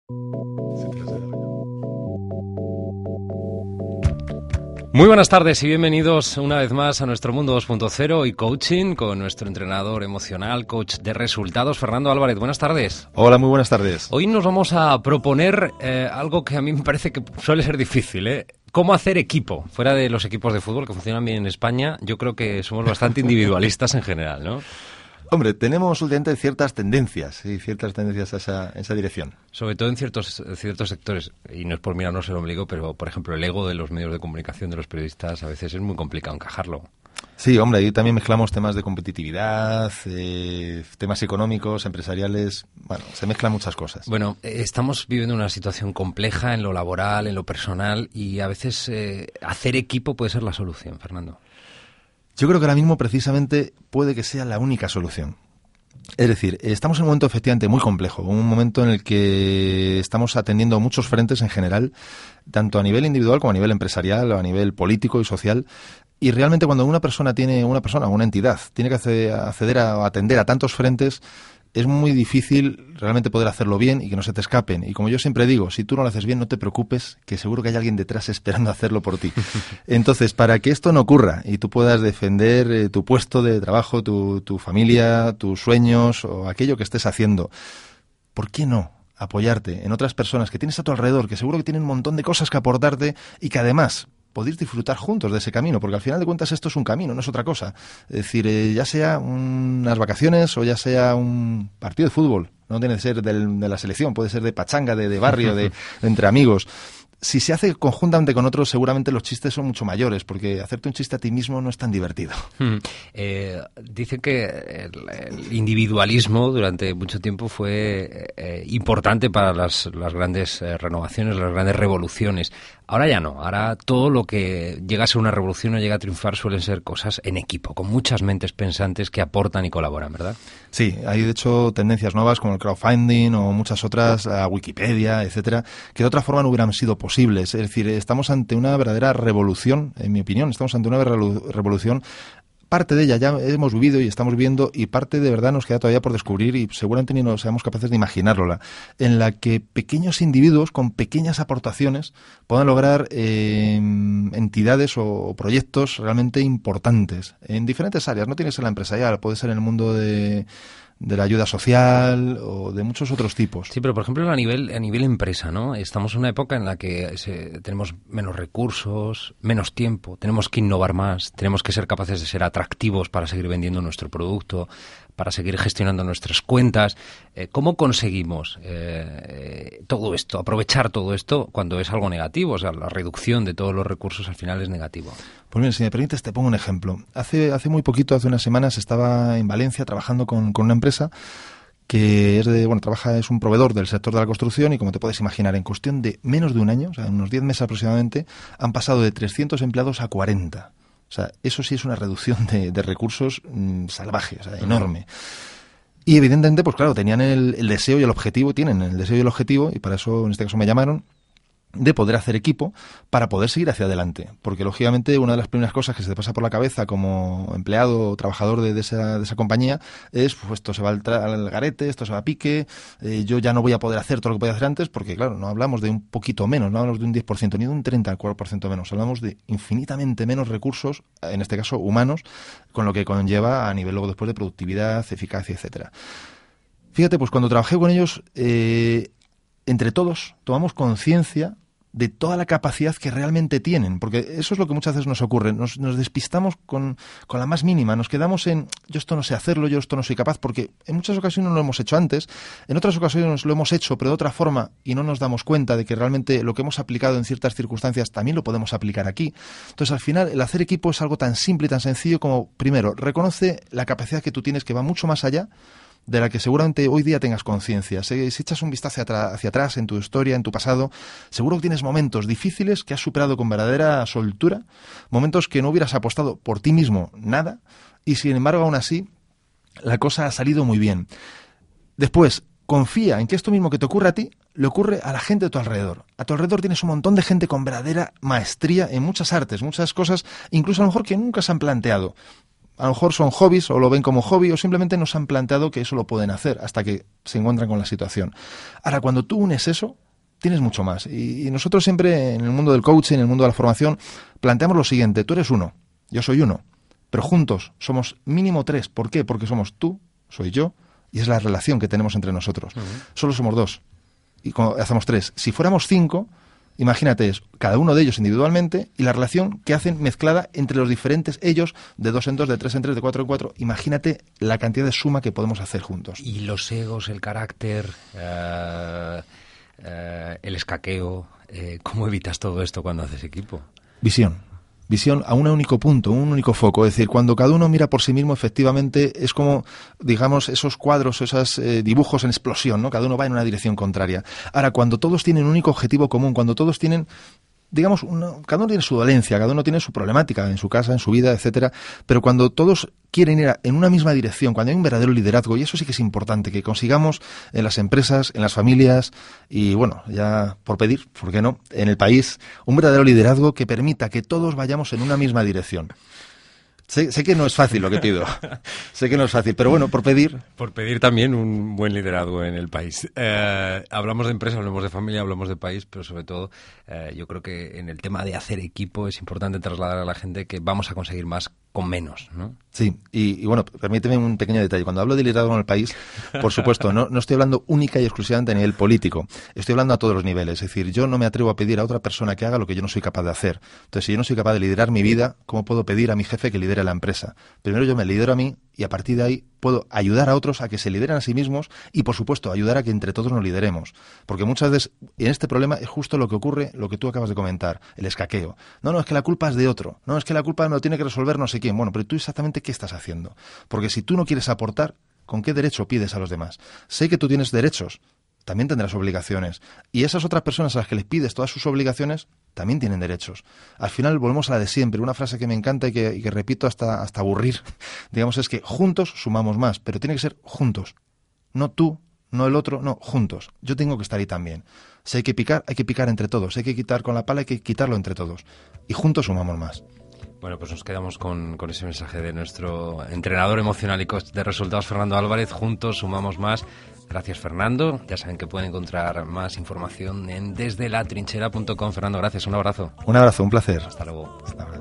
Muy buenas tardes y bienvenidos una vez más a nuestro Mundo 2.0 y Coaching con nuestro entrenador emocional, coach de resultados, Fernando Álvarez. Buenas tardes. Hola, muy buenas tardes. Hoy nos vamos a proponer algo que a mí me parece que suele ser difícil, ¿eh? ¿Cómo hacer equipo? Fuera de los equipos de fútbol que funcionan bien en España, yo creo que somos bastante individualistas en general, ¿no? Hombre, tenemos últimamente ciertas tendencias a esa dirección. Sobre todo en ciertos sectores, y no es por mirarnos el ombligo, pero, por ejemplo, el ego de los medios de comunicación, de los periodistas, a veces es muy complicado encajarlo. Sí, hombre, ahí también mezclamos temas de competitividad, temas económicos, empresariales, bueno, se mezclan muchas cosas. Bueno, estamos viviendo una situación compleja en lo laboral, en lo personal, y a veces hacer equipo puede ser la solución, Fernando. Yo creo que ahora mismo precisamente puede que sea la única solución. Es decir, estamos en un momento efectivamente muy complejo, un momento en el que estamos atendiendo muchos frentes en general, tanto a nivel individual como a nivel empresarial o a nivel político y social. Y realmente cuando una persona o una entidad tiene que acceder a atender a tantos frentes, es muy difícil realmente poder hacerlo bien y que no se te escapen. Y como yo siempre digo, si tú no lo haces bien, no te preocupes, que seguro que hay alguien detrás esperando hacerlo por ti. Entonces, para que esto no ocurra y tú puedas defender tu puesto de trabajo, tu familia, tus sueños o aquello que estés haciendo, ¿por qué no apoyarte en otras personas que tienes a tu alrededor, que seguro que tienen un montón de cosas que aportarte y que además podéis disfrutar juntos de ese camino? Porque al final de cuentas esto es un camino, no es otra cosa. Es decir, ya sea unas vacaciones o ya sea un partido de fútbol, no tiene que ser de la selección, puede ser de pachanga, de barrio, de entre amigos. Si se hace conjuntamente con otros, seguramente los chistes son mucho mayores, porque hacerte un chiste a ti mismo no es tan divertido. Dicen que el individualismo durante mucho tiempo fue importante para las grandes renovaciones, las grandes revoluciones. Ahora ya no. Ahora todo lo que llega a ser una revolución o llega a triunfar suelen ser cosas en equipo, con muchas mentes pensantes que aportan y colaboran, ¿verdad? Sí, hay de hecho tendencias nuevas como el crowdfunding o muchas otras, Wikipedia, etcétera, que de otra forma no hubieran sido posibles. Es decir, estamos ante una verdadera revolución, en mi opinión, estamos ante una revolución. Parte de ella ya hemos vivido y estamos viviendo, y parte de verdad nos queda todavía por descubrir y seguramente ni nos seamos capaces de imaginárnosla, en la que pequeños individuos con pequeñas aportaciones puedan lograr entidades o proyectos realmente importantes en diferentes áreas. No tiene que ser la empresarial, puede ser en el mundo de la ayuda social o de muchos otros tipos. Sí, pero por ejemplo a nivel empresa, ¿no? Estamos en una época en la que tenemos menos recursos, menos tiempo, tenemos que innovar más, tenemos que ser capaces de ser atractivos para seguir vendiendo nuestro producto, para seguir gestionando nuestras cuentas. ¿Cómo conseguimos todo esto, aprovechar todo esto cuando es algo negativo? O sea, la reducción de todos los recursos al final es negativo. Pues mira, si me permites, te pongo un ejemplo. Hace muy poquito, hace unas semanas, estaba en Valencia trabajando con una empresa que es un proveedor del sector de la construcción y, como te puedes imaginar, en cuestión de menos de un año, o sea, en unos 10 meses aproximadamente, han pasado de 300 empleados a 40. O sea, eso sí es una reducción de recursos salvaje, o sea, enorme. Y evidentemente, pues claro, tenían el deseo y el objetivo, tienen el deseo y el objetivo, y para eso en este caso me llamaron, de poder hacer equipo para poder seguir hacia adelante. Porque, lógicamente, una de las primeras cosas que se te pasa por la cabeza como empleado o trabajador de esa compañía es, pues esto se va al garete, esto se va a pique, yo ya no voy a poder hacer todo lo que podía hacer antes, porque, claro, no hablamos de un poquito menos, no hablamos de un 10%, ni de un 34% menos, hablamos de infinitamente menos recursos, en este caso humanos, con lo que conlleva a nivel luego después de productividad, eficacia, etcétera. Fíjate, pues cuando trabajé con ellos, entre todos tomamos conciencia de toda la capacidad que realmente tienen, porque eso es lo que muchas veces nos ocurre, nos despistamos con la más mínima, nos quedamos en yo esto no sé hacerlo, yo esto no soy capaz, porque en muchas ocasiones lo hemos hecho antes, en otras ocasiones lo hemos hecho pero de otra forma y no nos damos cuenta de que realmente lo que hemos aplicado en ciertas circunstancias también lo podemos aplicar aquí. Entonces, al final, el hacer equipo es algo tan simple y tan sencillo como, primero, reconoce la capacidad que tú tienes, que va mucho más allá de la que seguramente hoy día tengas conciencia. Si echas un vistazo hacia atrás en tu historia, en tu pasado, seguro que tienes momentos difíciles que has superado con verdadera soltura, momentos que no hubieras apostado por ti mismo nada, y sin embargo, aún así, la cosa ha salido muy bien. Después, confía en que esto mismo que te ocurre a ti, le ocurre a la gente de tu alrededor. A tu alrededor tienes un montón de gente con verdadera maestría en muchas artes, muchas cosas, incluso a lo mejor que nunca se han planteado. a lo mejor son hobbies o lo ven como hobby o simplemente no se han planteado que eso lo pueden hacer hasta que se encuentran con la situación. Ahora, cuando tú unes eso, tienes mucho más. Y nosotros siempre en el mundo del coaching, en el mundo de la formación, planteamos lo siguiente: tú eres uno, yo soy uno, pero juntos somos mínimo 3. ¿Por qué? Porque somos tú, soy yo, y es la relación que tenemos entre nosotros. Solo somos 2 y hacemos 3. Si fuéramos 5, imagínate, es cada uno de ellos individualmente y la relación que hacen mezclada entre los diferentes ellos, de 2 en 2, de 3 en 3, de 4 en 4. Imagínate la cantidad de suma que podemos hacer juntos. Y los egos, el carácter, el escaqueo, ¿cómo evitas todo esto cuando haces equipo? Visión a un único punto, un único foco. Es decir, cuando cada uno mira por sí mismo, efectivamente, es como, digamos, esos cuadros, esos dibujos en explosión, ¿no? Cada uno va en una dirección contraria. Ahora, cuando todos tienen un único objetivo común, cuando todos tienen, digamos, cada uno tiene su dolencia, cada uno tiene su problemática en su casa, en su vida, etcétera, pero cuando todos quieren ir en una misma dirección, cuando hay un verdadero liderazgo, y eso sí que es importante, que consigamos en las empresas, en las familias, y bueno, ya por pedir, ¿por qué no?, en el país, un verdadero liderazgo que permita que todos vayamos en una misma dirección. Sé que no es fácil lo que pido, sé que no es fácil, pero bueno, por pedir... Por pedir también un buen liderazgo en el país. Hablamos de empresa, hablamos de familia, hablamos de país, pero sobre todo yo creo que en el tema de hacer equipo es importante trasladar a la gente que vamos a conseguir más con menos, ¿no? Sí, y bueno, permíteme un pequeño detalle. Cuando hablo de liderazgo en el país, por supuesto, no estoy hablando única y exclusivamente a nivel político. Estoy hablando a todos los niveles. Es decir, yo no me atrevo a pedir a otra persona que haga lo que yo no soy capaz de hacer. Entonces, si yo no soy capaz de liderar mi vida, ¿cómo puedo pedir a mi jefe que lidere la empresa? Primero yo me lidero a mí y a partir de ahí puedo ayudar a otros a que se lideren a sí mismos y, por supuesto, ayudar a que entre todos nos lideremos. Porque muchas veces en este problema es justo lo que ocurre, lo que tú acabas de comentar, el escaqueo. No, es que la culpa es de otro. No, es que la culpa me lo tiene que resolver no sé quién. Bueno, pero tú exactamente qué estás haciendo. Porque si tú no quieres aportar, ¿con qué derecho pides a los demás? Sé que tú tienes derechos, también tendrás obligaciones. Y esas otras personas a las que les pides todas sus obligaciones también tienen derechos. Al final volvemos a la de siempre. Una frase que me encanta y que repito hasta aburrir, digamos, es que juntos sumamos más, pero tiene que ser juntos. No tú, no el otro, no, juntos. Yo tengo que estar ahí también. Si hay que picar entre todos. Si hay que quitar con la pala, hay que quitarlo entre todos. Y juntos sumamos más. Bueno, pues nos quedamos con ese mensaje de nuestro entrenador emocional y coach de resultados, Fernando Álvarez. Juntos sumamos más. Gracias, Fernando. Ya saben que pueden encontrar más información en desdelatrinchera.com. Fernando, gracias. Un abrazo. Un abrazo, un placer. Hasta luego. Hasta luego.